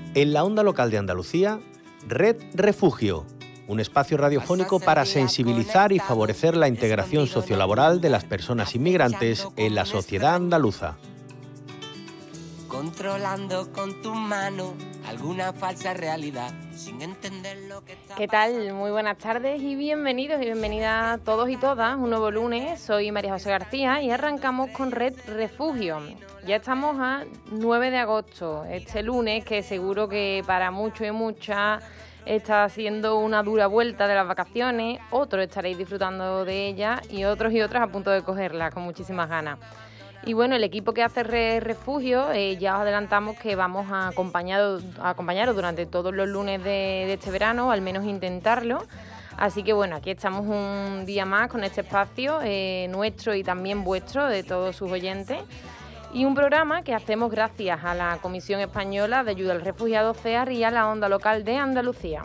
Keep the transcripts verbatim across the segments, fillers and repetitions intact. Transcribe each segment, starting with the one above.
En la onda local de Andalucía, Red Refugio, un espacio radiofónico para sensibilizar y favorecer la integración sociolaboral de las personas inmigrantes en la sociedad andaluza. Controlando con tu mano alguna falsa realidad sin entender lo que está. ¿Qué tal? Muy buenas tardes y bienvenidos y bienvenidas todos y todas. Un nuevo lunes, soy María José García y arrancamos con Red Refugio. Ya estamos a nueve de agosto, este lunes que seguro que para muchos y muchas está haciendo una dura vuelta de las vacaciones, otros estaréis disfrutando de ellas y otros y otras a punto de cogerlas con muchísimas ganas. Y bueno, el equipo que hace Re Refugio, eh, ya os adelantamos que vamos a, acompañado, a acompañaros durante todos los lunes de, de este verano, al menos intentarlo. Así que bueno, aquí estamos un día más con este espacio eh, nuestro y también vuestro, de todos sus oyentes. Y un programa que hacemos gracias a la Comisión Española de Ayuda al Refugiado C E A R y a la Onda Local de Andalucía.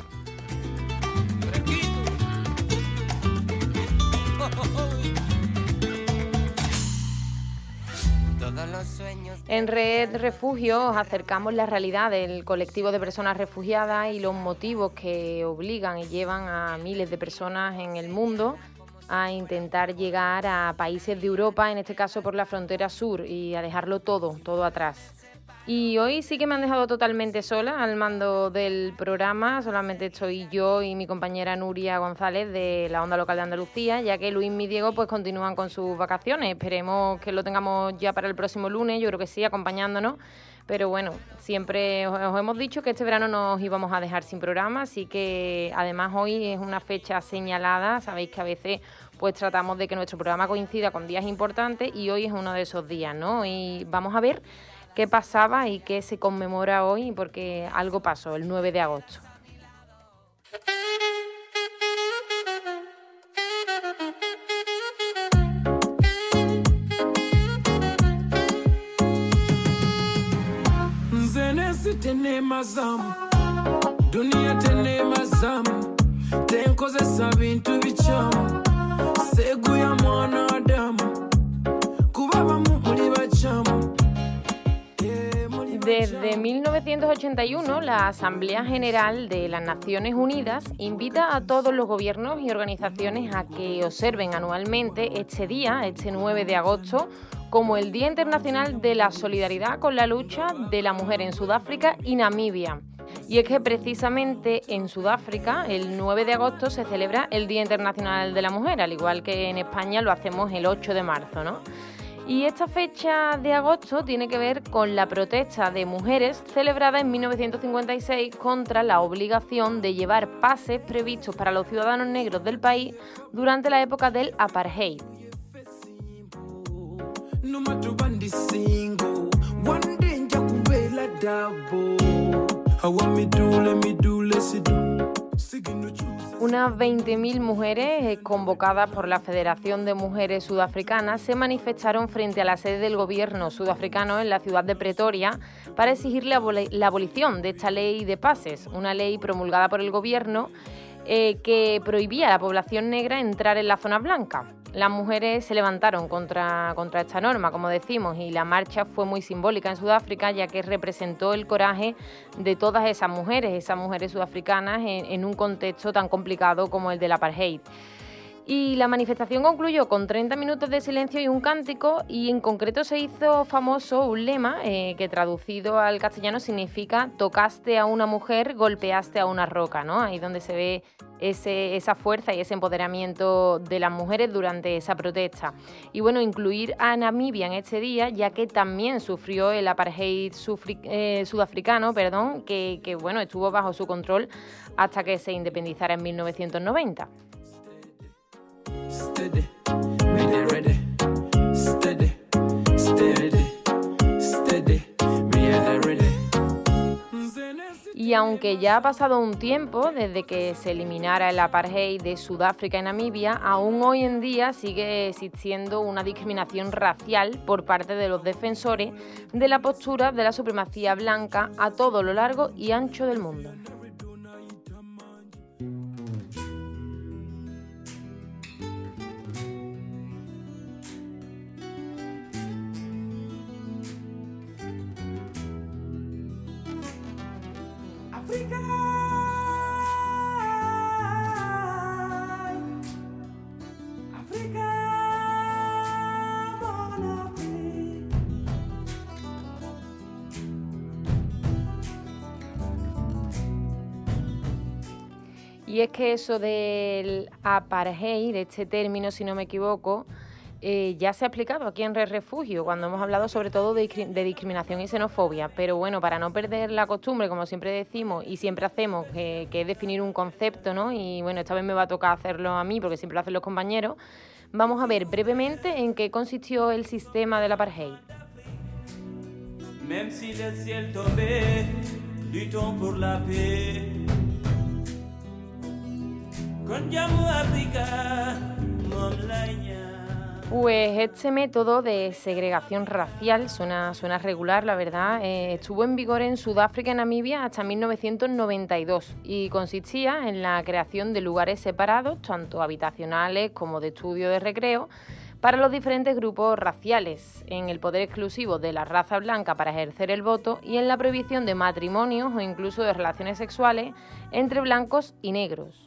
En Red Refugio os acercamos la realidad del colectivo de personas refugiadas y los motivos que obligan y llevan a miles de personas en el mundo a intentar llegar a países de Europa, en este caso por la frontera sur, y a dejarlo todo, todo atrás. Y hoy sí que me han dejado totalmente sola al mando del programa, solamente estoy yo y mi compañera Nuria González de la Onda Local de Andalucía, ya que Luis y Diego pues continúan con sus vacaciones. Esperemos que lo tengamos ya para el próximo lunes, yo creo que sí, acompañándonos. Pero bueno, siempre os, os hemos dicho que este verano nos íbamos a dejar sin programa, así que además hoy es una fecha señalada. Sabéis que a veces pues tratamos de que nuestro programa coincida con días importantes y hoy es uno de esos días, ¿no? Y vamos a ver qué pasaba y qué se conmemora hoy, porque algo pasó el nueve de agosto. Dunia tene mazamu tenkozesa bintu bichamu segu ya mwanadamu kubaba muli bachamu. Desde mil novecientos ochenta y uno, la Asamblea General de las Naciones Unidas invita a todos los gobiernos y organizaciones a que observen anualmente este día, este nueve de agosto, como el Día Internacional de la Solidaridad con la lucha de la mujer en Sudáfrica y Namibia. Y es que precisamente en Sudáfrica, el nueve de agosto, se celebra el Día Internacional de la Mujer, al igual que en España lo hacemos el ocho de marzo, ¿no? Y esta fecha de agosto tiene que ver con la protesta de mujeres celebrada en mil novecientos cincuenta y seis contra la obligación de llevar pases previstos para los ciudadanos negros del país durante la época del apartheid. Unas veinte mil mujeres convocadas por la Federación de Mujeres Sudafricanas se manifestaron frente a la sede del gobierno sudafricano en la ciudad de Pretoria para exigir la, abol- la abolición de esta ley de pases, una ley promulgada por el gobierno eh, que prohibía a la población negra entrar en la zona blanca. Las mujeres se levantaron contra, contra esta norma, como decimos, y la marcha fue muy simbólica en Sudáfrica, ya que representó el coraje de todas esas mujeres, esas mujeres sudafricanas, en, en un contexto tan complicado como el del apartheid. Y la manifestación concluyó con treinta minutos de silencio y un cántico, y en concreto se hizo famoso un lema eh, que traducido al castellano significa tocaste a una mujer, golpeaste a una roca, ¿no? Ahí donde se ve ese, esa fuerza y ese empoderamiento de las mujeres durante esa protesta. Y bueno, incluir a Namibia en este día, ya que también sufrió el apartheid sufri, eh, sudafricano, perdón, que, que bueno, estuvo bajo su control hasta que se independizara en mil novecientos noventa. Steady, ready, ready, steady, steady, steady, ready, ready. Y aunque ya ha pasado un tiempo desde que se eliminara el apartheid de Sudáfrica y Namibia, aún hoy en día sigue existiendo una discriminación racial por parte de los defensores de la postura de la supremacía blanca a todo lo largo y ancho del mundo. Africa, Africa, mon Afrique. Y es que eso del apartheid, de este término, si no me equivoco, eh, ya se ha explicado aquí en Red Refugio, cuando hemos hablado sobre todo de, de discriminación y xenofobia. Pero bueno, para no perder la costumbre, como siempre decimos y siempre hacemos, que, que es definir un concepto, ¿no? Y bueno, esta vez me va a tocar hacerlo a mí, porque siempre lo hacen los compañeros. Vamos a ver brevemente en qué consistió el sistema del apartheid. Même si le ciel tombait, luttons pour la paix. Con Jammu Africa, mon laña. Pues este método de segregación racial suena, suena regular, la verdad, eh, estuvo en vigor en Sudáfrica y Namibia hasta mil novecientos noventa y dos y consistía en la creación de lugares separados, tanto habitacionales como de estudio de recreo, para los diferentes grupos raciales, en el poder exclusivo de la raza blanca para ejercer el voto y en la prohibición de matrimonios o incluso de relaciones sexuales entre blancos y negros.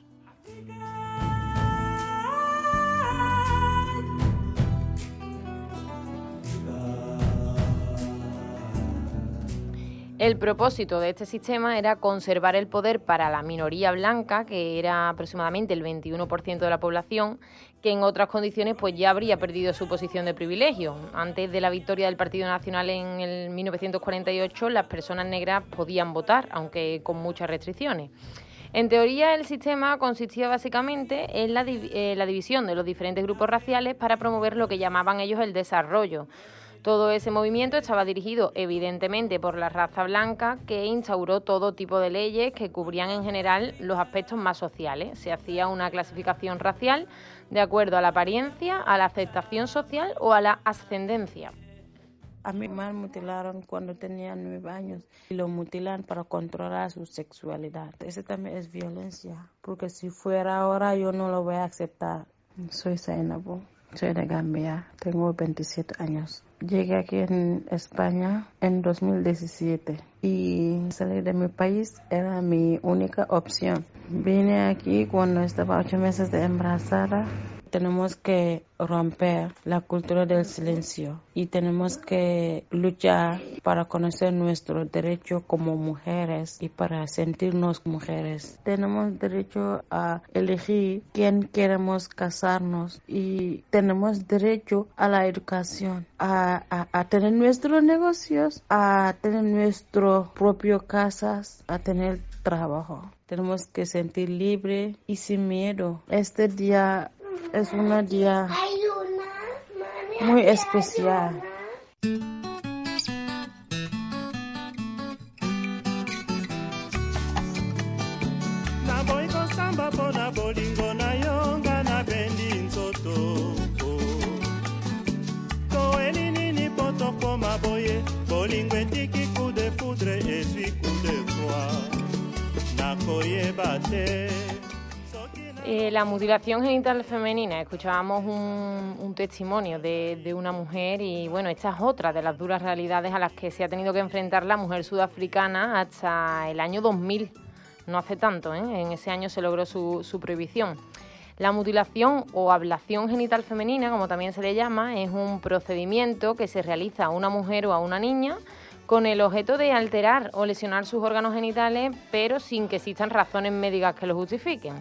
El propósito de este sistema era conservar el poder para la minoría blanca, que era aproximadamente el veintiuno por ciento de la población, que en otras condiciones pues ya habría perdido su posición de privilegio. Antes de la victoria del Partido Nacional en el mil novecientos cuarenta y ocho, las personas negras podían votar, aunque con muchas restricciones. En teoría, el sistema consistía básicamente en la, div- eh, la división de los diferentes grupos raciales para promover lo que llamaban ellos el desarrollo. Todo ese movimiento estaba dirigido evidentemente por la raza blanca, que instauró todo tipo de leyes que cubrían en general los aspectos más sociales. Se hacía una clasificación racial de acuerdo a la apariencia, a la aceptación social o a la ascendencia. A mi mamá mutilaron cuando tenía nueve años y lo mutilan para controlar su sexualidad. Eso también es violencia, porque si fuera ahora yo no lo voy a aceptar. Soy Zainabu, soy de Gambia, tengo veintisiete años. Llegué aquí en España en dos mil diecisiete y salir de mi país era mi única opción. Vine aquí cuando estaba ocho meses de embarazada. Tenemos que romper la cultura del silencio y tenemos que luchar para conocer nuestro derecho como mujeres y para sentirnos mujeres. Tenemos derecho a elegir quién queremos casarnos y tenemos derecho a la educación, a, a, a tener nuestros negocios, a tener nuestro propio casas, a tener trabajo. Tenemos que sentir libre y sin miedo. Este día es un día muy especial. Na boy ko samba pona bolingo na yonga na bendi nzoto. To elini ni poto koma boye bolingo etiki coup de foudre et suis coup de froid. Na koye bate. Eh, la mutilación genital femenina, escuchábamos un, un testimonio de, de una mujer y bueno, esta es otra de las duras realidades a las que se ha tenido que enfrentar la mujer sudafricana hasta el año dos mil, no hace tanto, ¿eh? En ese año se logró su, su prohibición. La mutilación o ablación genital femenina, como también se le llama, es un procedimiento que se realiza a una mujer o a una niña con el objeto de alterar o lesionar sus órganos genitales, pero sin que existan razones médicas que lo justifiquen.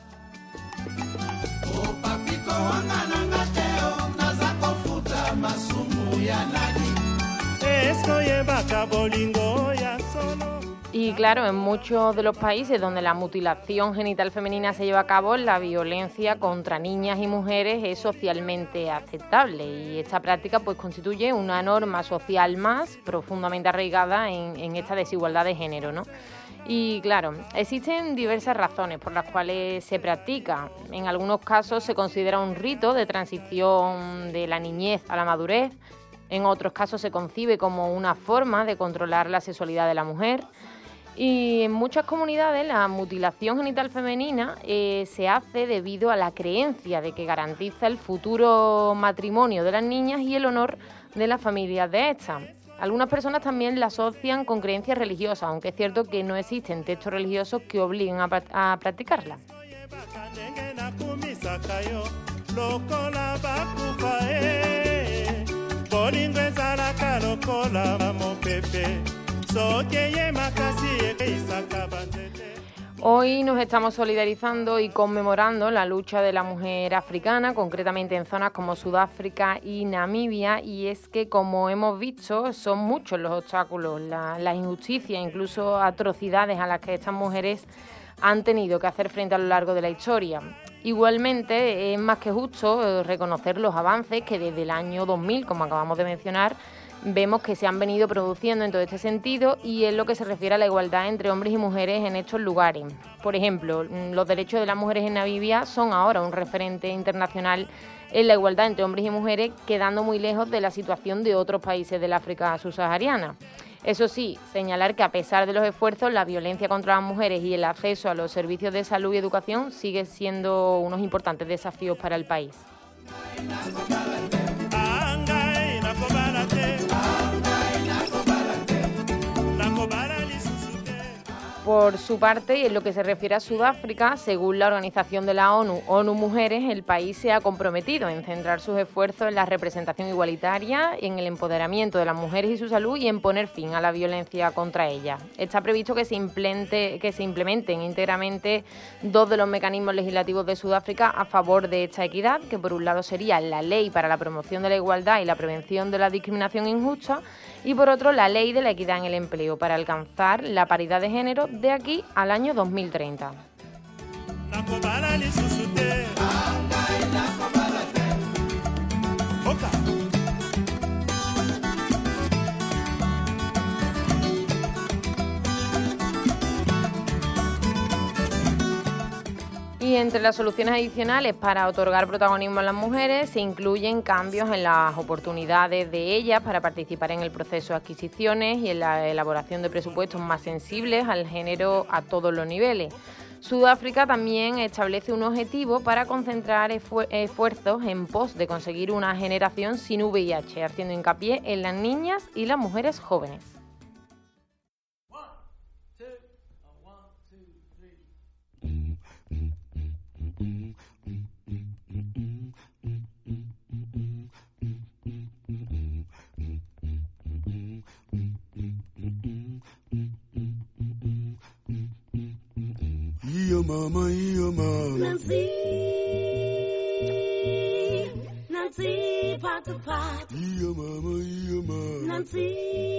Y claro, en muchos de los países donde la mutilación genital femenina se lleva a cabo, la violencia contra niñas y mujeres es socialmente aceptable y esta práctica pues constituye una norma social más profundamente arraigada en, en esta desigualdad de género, ¿no? Y claro, existen diversas razones por las cuales se practica. En algunos casos se considera un rito de transición de la niñez a la madurez. En otros casos se concibe como una forma de controlar la sexualidad de la mujer. Y en muchas comunidades la mutilación genital femenina eh, se hace debido a la creencia de que garantiza el futuro matrimonio de las niñas y el honor de las familias de estas. Algunas personas también la asocian con creencias religiosas, aunque es cierto que no existen textos religiosos que obliguen a, a practicarla. Hoy nos estamos solidarizando y conmemorando la lucha de la mujer africana, concretamente en zonas como Sudáfrica y Namibia, y es que, como hemos visto, son muchos los obstáculos, la, la injusticia, incluso atrocidades a las que estas mujeres han tenido que hacer frente a lo largo de la historia. Igualmente, es más que justo reconocer los avances que desde el año dos mil, como acabamos de mencionar, vemos que se han venido produciendo en todo este sentido y en lo que se refiere a la igualdad entre hombres y mujeres en estos lugares. Por ejemplo, los derechos de las mujeres en Namibia son ahora un referente internacional en la igualdad entre hombres y mujeres, quedando muy lejos de la situación de otros países del África subsahariana. Eso sí, señalar que a pesar de los esfuerzos, la violencia contra las mujeres y el acceso a los servicios de salud y educación sigue siendo unos importantes desafíos para el país. Por su parte, y en lo que se refiere a Sudáfrica, según la Organización de la ONU, ONU Mujeres, el país se ha comprometido en centrar sus esfuerzos en la representación igualitaria, en el empoderamiento de las mujeres y su salud y en poner fin a la violencia contra ellas. Está previsto que se, implemente, que se implementen íntegramente dos de los mecanismos legislativos de Sudáfrica a favor de esta equidad, que por un lado sería la Ley para la Promoción de la Igualdad y la Prevención de la Discriminación Injusta, y por otro la Ley de la Equidad en el Empleo, para alcanzar la paridad de género de aquí al año dos mil treinta. Y entre las soluciones adicionales para otorgar protagonismo a las mujeres se incluyen cambios en las oportunidades de ellas para participar en el proceso de adquisiciones y en la elaboración de presupuestos más sensibles al género a todos los niveles. Sudáfrica también establece un objetivo para concentrar esfu- esfuerzos en pos de conseguir una generación sin V I H, haciendo hincapié en las niñas y las mujeres jóvenes. Yo mama, yo mama. Nancy, Nancy, pot to pot. Yo mama, yo mama. Nancy,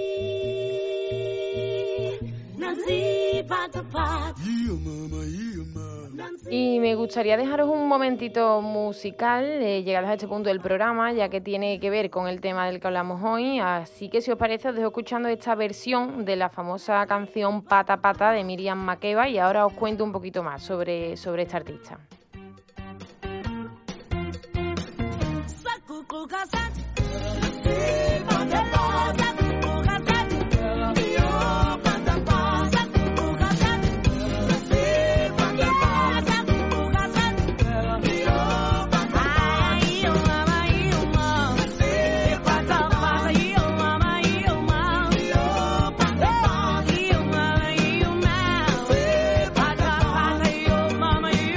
Nancy, pot to pot. Yo mama, yo mama. Y me gustaría dejaros un momentito musical, eh, llegados a este punto del programa, ya que tiene que ver con el tema del que hablamos hoy. Así que, si os parece, os dejo escuchando esta versión de la famosa canción Pata Pata de Miriam Makeba, y ahora os cuento un poquito más sobre, sobre esta artista.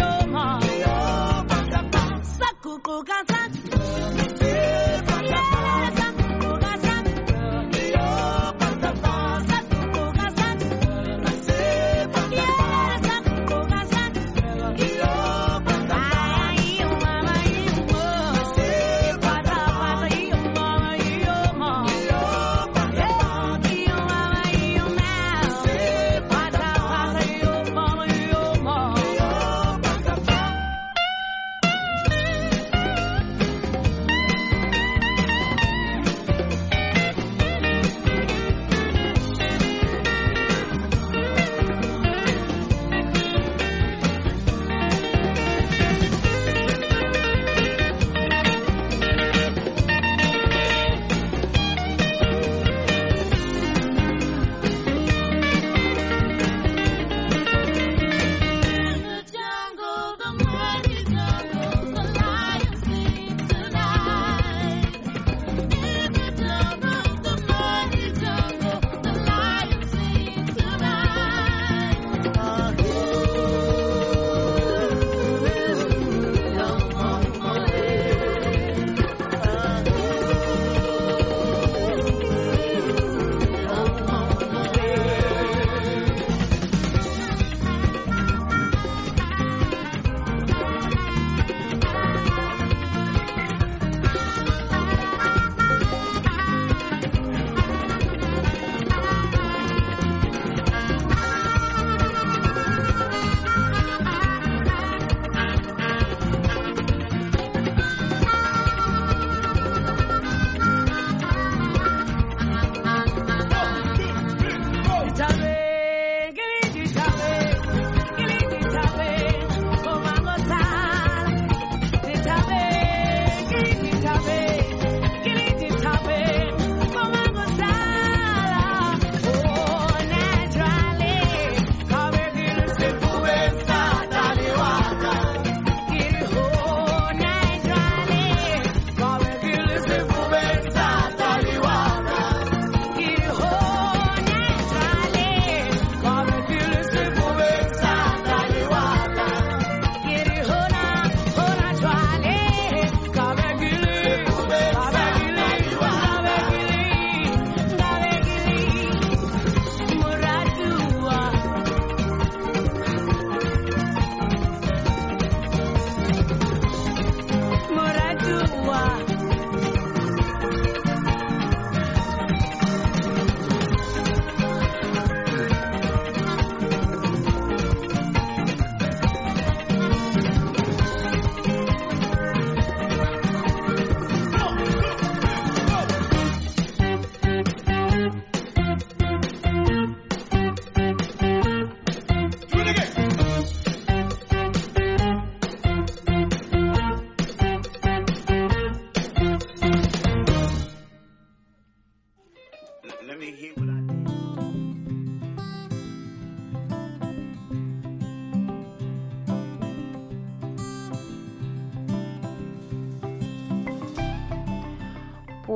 Yeah.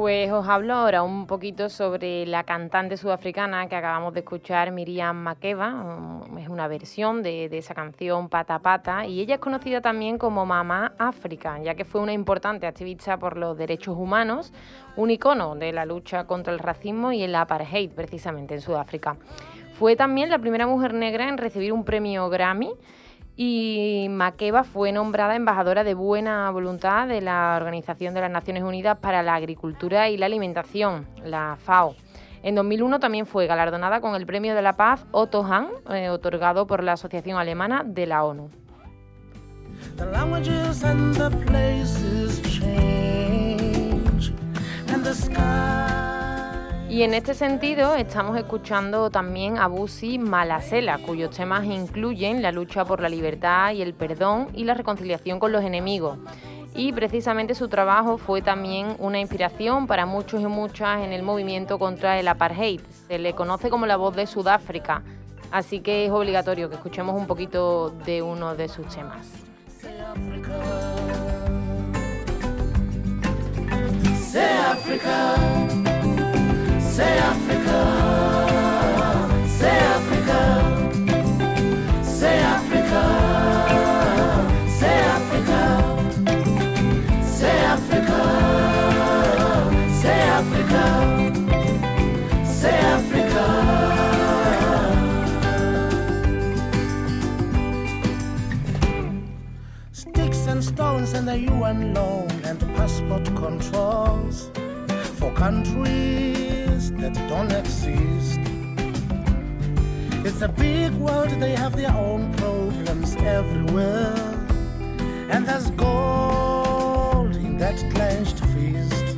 Pues os hablo ahora un poquito sobre la cantante sudafricana que acabamos de escuchar, Miriam Makeba. Es una versión de, de esa canción Pata Pata, y ella es conocida también como Mamá África, ya que fue una importante activista por los derechos humanos, un icono de la lucha contra el racismo y el apartheid, precisamente en Sudáfrica. Fue también la primera mujer negra en recibir un premio Grammy, y Makeba fue nombrada embajadora de buena voluntad de la Organización de las Naciones Unidas para la Agricultura y la Alimentación, la FAO. En dos mil uno también fue galardonada con el Premio de la Paz Otto Hahn, eh, otorgado por la Asociación Alemana de la ONU. The languages and the places change, and the sky. Y en este sentido estamos escuchando también a Busi Malasela, cuyos temas incluyen la lucha por la libertad y el perdón y la reconciliación con los enemigos. Y precisamente su trabajo fue también una inspiración para muchos y muchas en el movimiento contra el apartheid. Se le conoce como la voz de Sudáfrica, así que es obligatorio que escuchemos un poquito de uno de sus temas. Say Africa. Say Africa, say Africa, say Africa, say Africa, say Africa, say Africa, say Africa. Sticks and stones and the U N loan and the passport controls for countries that don't exist. It's a big world, they have their own problems everywhere, and there's gold in that clenched fist.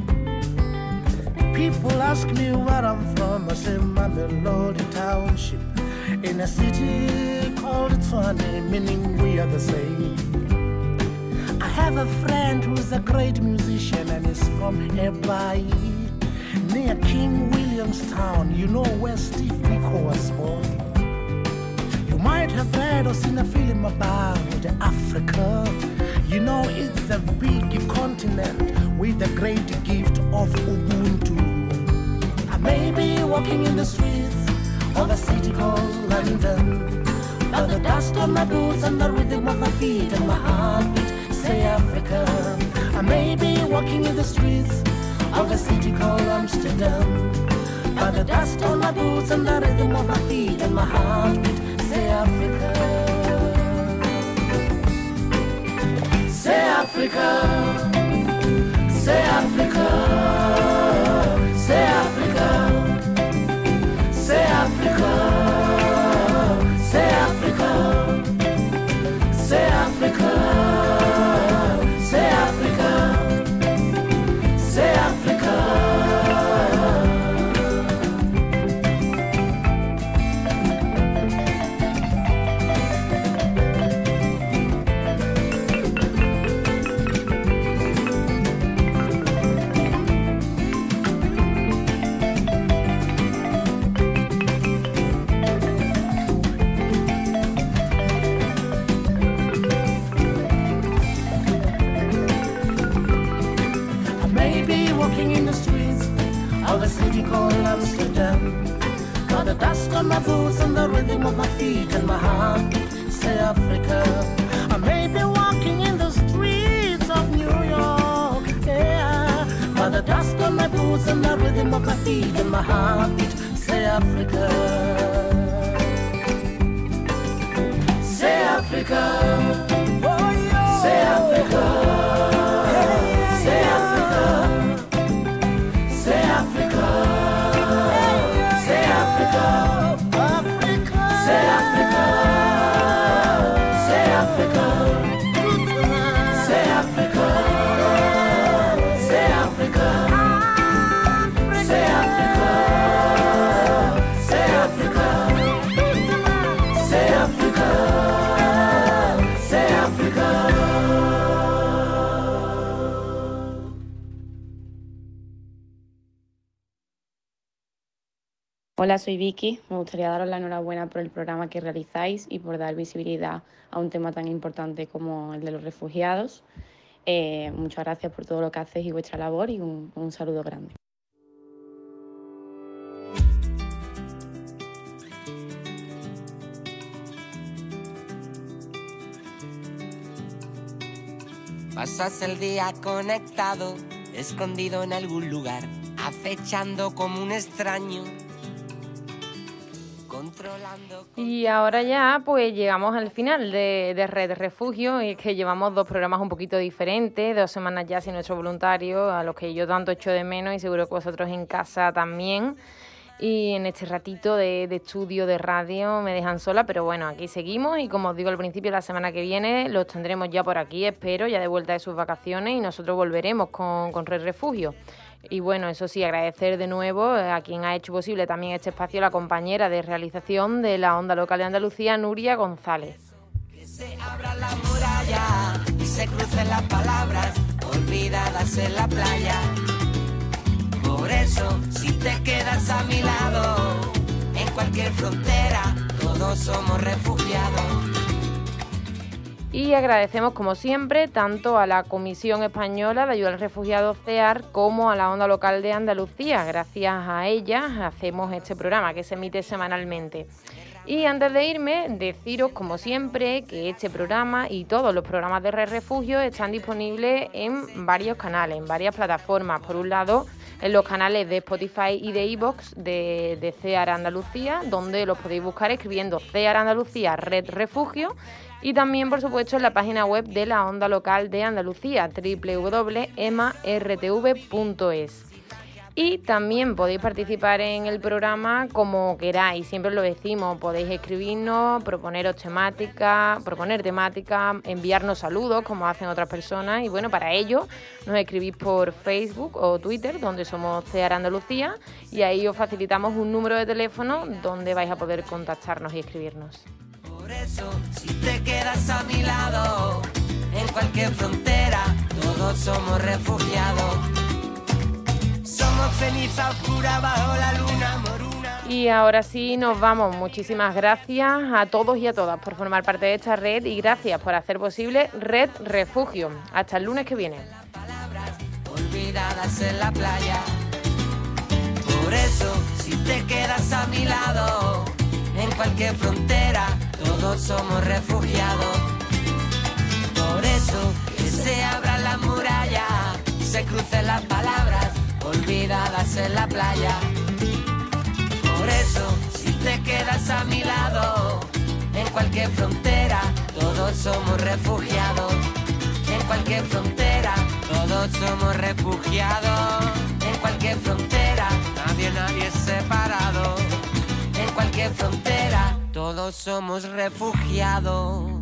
People ask me where I'm from, I say Mamelodi Township, in a city called Tshwane, meaning we are the same. I have a friend who's a great musician and is from Ebai, near King Williamstown, you know where Steve Biko was born. You might have heard or seen a film about Africa. You know it's a big continent with the great gift of Ubuntu. I may be walking in the streets of a city called London, but the dust on my boots and the rhythm of my feet and my heartbeat say Africa. I may be walking in the streets of a city called Amsterdam, but the dust on my boots and the rhythm of my feet and my heartbeat say Africa. Say Africa, say Africa, say Africa, say Africa, say Africa, say Africa, say Africa. Say Africa. Walking in the streets of a city called Amsterdam, got the dust on my boots and the rhythm of my feet and my heart say Africa. I may be walking in the streets of New York, yeah, got the dust on my boots and the rhythm of my feet and my heartbeat say Africa. Say Africa, oh, yeah. Say Africa, hey, say Africa. Say Africa, say Africa, Africa, say Africa, say Africa, say Africa, say Africa, say Africa, say Africa, say Africa, say Africa. Hola, soy Vicky. Me gustaría daros la enhorabuena por el programa que realizáis y por dar visibilidad a un tema tan importante como el de los refugiados. Eh, muchas gracias por todo lo que haces y vuestra labor y un, un saludo grande. Pasas el día conectado, escondido en algún lugar, acechando como un extraño, controlando... Y ahora ya pues llegamos al final de, de Red Refugio, y es que llevamos dos programas un poquito diferentes, dos semanas ya sin nuestro voluntario, a los que yo tanto echo de menos y seguro que vosotros en casa también. Y en este ratito de, de estudio de radio me dejan sola, pero bueno, aquí seguimos y como os digo al principio, la semana que viene los tendremos ya por aquí, espero, ya de vuelta de sus vacaciones, y nosotros volveremos con, con Red Refugio. Y bueno, eso sí, agradecer de nuevo a quien ha hecho posible también este espacio, la compañera de realización de la Onda Local de Andalucía, Nuria González. Que se abra la muralla y se crucen las palabras olvidadas en la playa. Por eso, si te quedas a mi lado, en cualquier frontera, todos somos refugiados. Y agradecemos, como siempre, tanto a la Comisión Española de Ayuda al Refugiado C E A R como a la Onda Local de Andalucía. Gracias a ellas hacemos este programa que se emite semanalmente. Y antes de irme, deciros, como siempre, que este programa y todos los programas de Red Refugio están disponibles en varios canales, en varias plataformas. Por un lado, en los canales de Spotify y de iVoox de, de C E A R Andalucía, donde los podéis buscar escribiendo C E A R Andalucía Red Refugio, y también, por supuesto, en la página web de la Onda Local de Andalucía, doble u doble u doble u punto ema erre te ve punto es. Y también podéis participar en el programa como queráis, siempre lo decimos, podéis escribirnos, proponeros temáticas, proponer temáticas, enviarnos saludos como hacen otras personas, y bueno, para ello nos escribís por Facebook o Twitter, donde somos C E A R Andalucía, y ahí os facilitamos un número de teléfono donde vais a poder contactarnos y escribirnos. Por eso, si te quedas a mi lado, en cualquier frontera, todos somos refugiados. Somos ceniza oscura bajo la luna moruna. Y ahora sí nos vamos. Muchísimas gracias a todos y a todas por formar parte de esta red, y gracias por hacer posible Red Refugio. Hasta el lunes que viene. Palabras olvidadas en la playa. Por eso, si te quedas a mi lado, en cualquier frontera, todos somos refugiados. Por eso, que se abra la muralla, se crucen las palabras olvidadas en la playa. Por eso, si te quedas a mi lado, en cualquier frontera, todos somos refugiados. En cualquier frontera, todos somos refugiados. En cualquier frontera, nadie, nadie es separado. En cualquier frontera, todos somos refugiados.